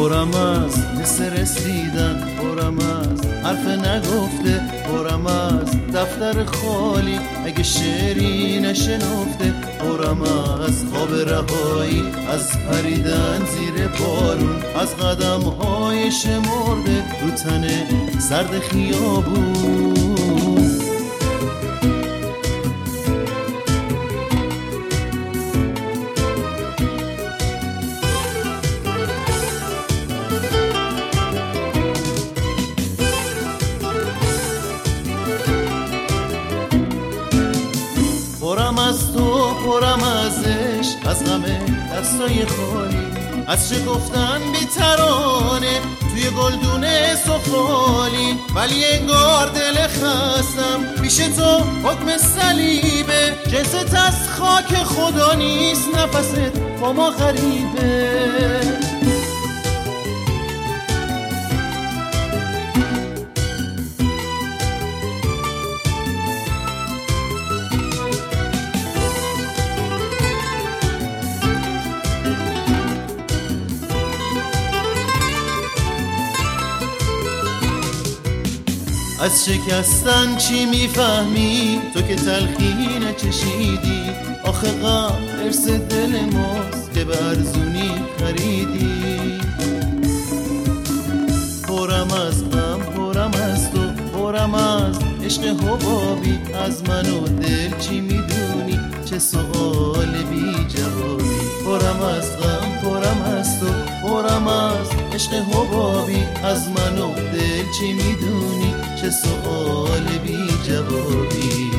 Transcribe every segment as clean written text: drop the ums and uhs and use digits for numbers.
پرم از حس رسیدن، پرم از حرف نگفته، پرم از دفتر خالی اگه شعری نشنفته، پرم از خواب رهایی، از پریدن زیر بارون، از قدم های شمرده رو تن سرد خیابون. پرم از تو، پرم ازش، از غم دستای خالی، از چه گفتن بی ترانه توی گلدون سفالی. ولی انگار دل خستم پیش تو حکم صلیبه، جنست از خاک خدا نیست، نفست با ما غریبه. از شکستن چی میفهمی تو که تلخی نچشیدی؟ آخه غم ارث دل ماست که به ارزونی خریدی. پرم از غم، پرم از تو، پرم از عشق حبابی، از من و دل چی میدونی؟ چه سؤال بی جوابی. پرم از غم، پرم از تو، پرم از عشق حبابی، از من و دل چی میدونی؟ چه سؤال بی جوابی.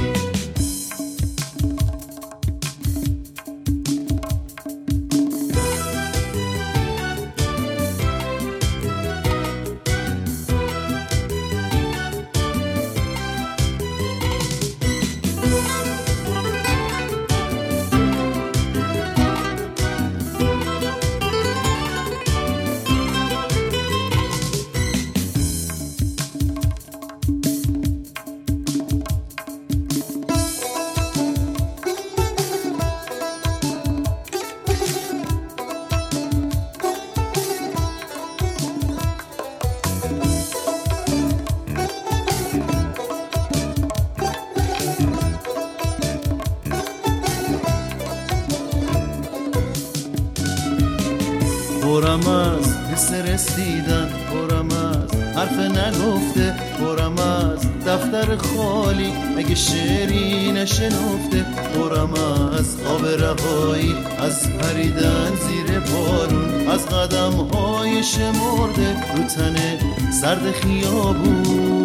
پرم از حس رسیدن، پرم از حرف نگفته، پرم از دفتر خالی اگه شعری نشنفته، پرم از خواب رهایی، از پریدن زیر بارون، از قدم های شمرده رو تن سرد خیابون.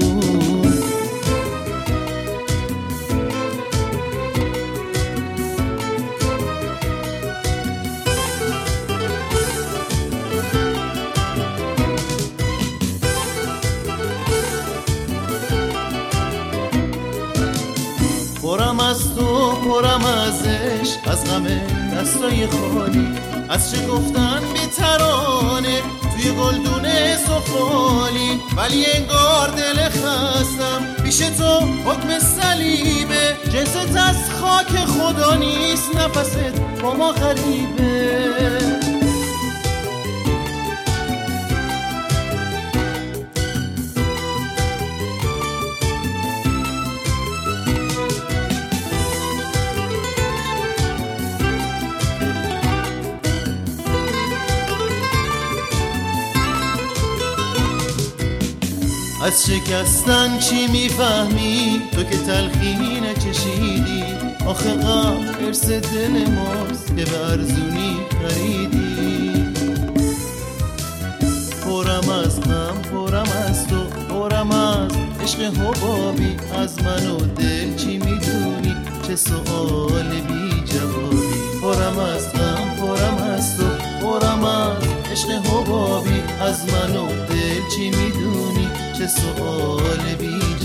پرم از تو، پرم ازش، از غم دستای خالی، از چه گفتن بی ترانه توی گلدون سفالی. ولی انگار دل خستم پیش تو حکم صلیبه، جنست از خاک خدا نیست، نفست با ما غریبه. از شکستن چی میفهمی تو که تلخی نچشیدی؟ آخه غم ارث دل ماست که به ارزونی خریدی. پرم از غم، پرم از تو، پرم از عشق حبابی، از من و دل چی میدونی؟ چه سؤال بی جوابی. پرم از غم، پرم از تو، پرم از عشق حبابی، از من و دل چی میدونی؟ چه سؤال بی